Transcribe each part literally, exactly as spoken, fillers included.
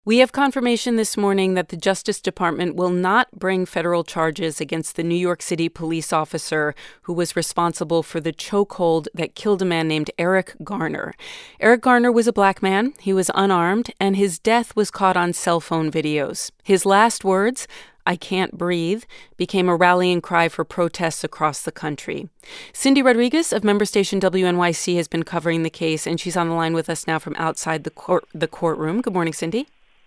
We have confirmation this morning that the Justice Department will not bring federal charges against the New York City police officer who was responsible for the chokehold that killed a man named Eric Garner. Eric Garner was a black man. He was unarmed, and his death was caught on cell phone videos. His last words, "I can't breathe," became a rallying cry for protests across the country. Cindy Rodriguez of member station W N Y C has been covering the case, and she's on the line with us now from outside the court, the courtroom. Good morning, Cindy.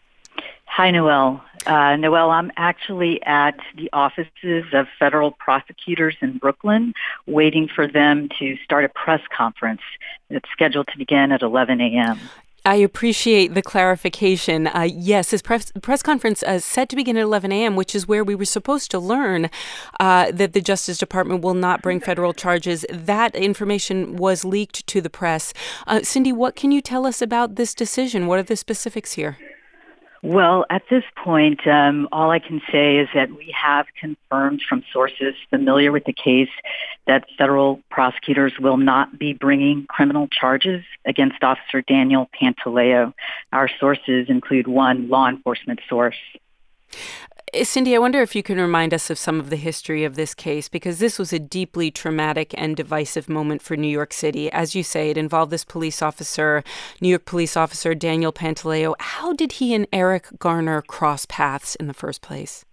Hi, Noelle. Uh, Noelle, I'm actually at the offices of federal prosecutors in Brooklyn, waiting for them to start a press conference that's scheduled to begin at eleven a.m. I appreciate the clarification. Uh, yes, this press, press conference is uh, set to begin at eleven a.m., which is where we were supposed to learn uh, that the Justice Department will not bring federal charges. That information was leaked to the press. Uh, Cindy, what can you tell us about this decision? What are the specifics here? Well, at this point, um, all I can say is that we have confirmed from sources familiar with the case that federal prosecutors will not be bringing criminal charges against Officer Daniel Pantaleo. Our sources include one law enforcement source. Cindy, I wonder if you can remind us of some of the history of this case, because this was a deeply traumatic and divisive moment for New York City. As you say, it involved this police officer, New York police officer Daniel Pantaleo. How did he and Eric Garner cross paths in the first place?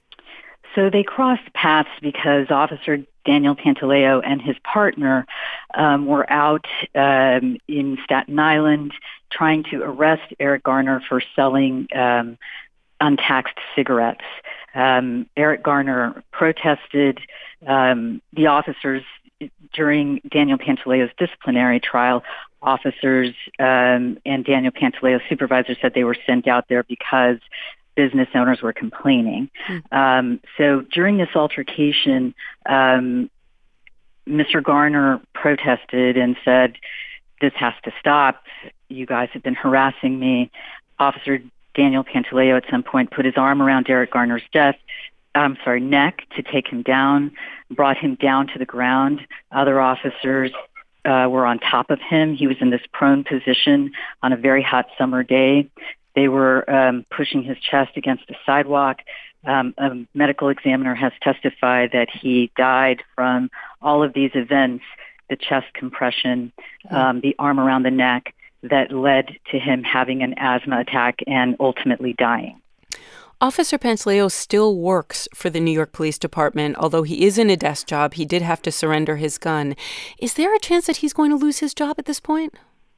So they crossed paths because Officer Daniel Pantaleo and his partner um, were out um, in Staten Island trying to arrest Eric Garner for selling um untaxed cigarettes. Um, Eric Garner protested um, the officers during Daniel Pantaleo's disciplinary trial. Officers um, and Daniel Pantaleo's supervisor said they were sent out there because business owners were complaining. Mm-hmm. Um, so during this altercation, um, Mister Garner protested and said, "This has to stop. You guys have been harassing me." Officer Daniel Pantaleo at some point put his arm around Eric Garner's death, I'm sorry, neck to take him down, brought him down to the ground. Other officers uh, were on top of him. He was in this prone position on a very hot summer day. They were um, pushing his chest against the sidewalk. Um, a medical examiner has testified that he died from all of these events, the chest compression, um, the arm around the neck, that led to him having an asthma attack and ultimately dying. Officer Pantaleo still works for the New York Police Department. Although he is in a desk job, he did have to surrender his gun. Is there a chance that he's going to lose his job at this point?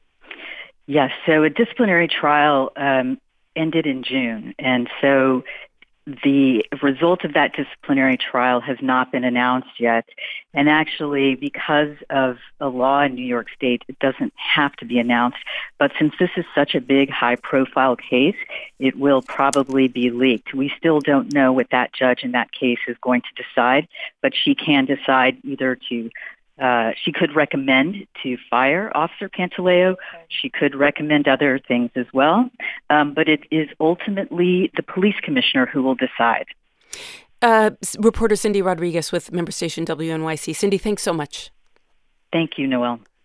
Yes. So a disciplinary trial um, ended in June. And so the result of that disciplinary trial has not been announced yet. And actually, because of a law in New York State, it doesn't have to be announced. But since this is such a big, high-profile case, it will probably be leaked. We still don't know what that judge in that case is going to decide, but she can decide either to Uh, she could recommend to fire Officer Pantaleo. She could recommend other things as well. Um, but it is ultimately the police commissioner who will decide. Uh, reporter Cindy Rodriguez with member station W N Y C. Cindy, thanks so much. Thank you, Noelle.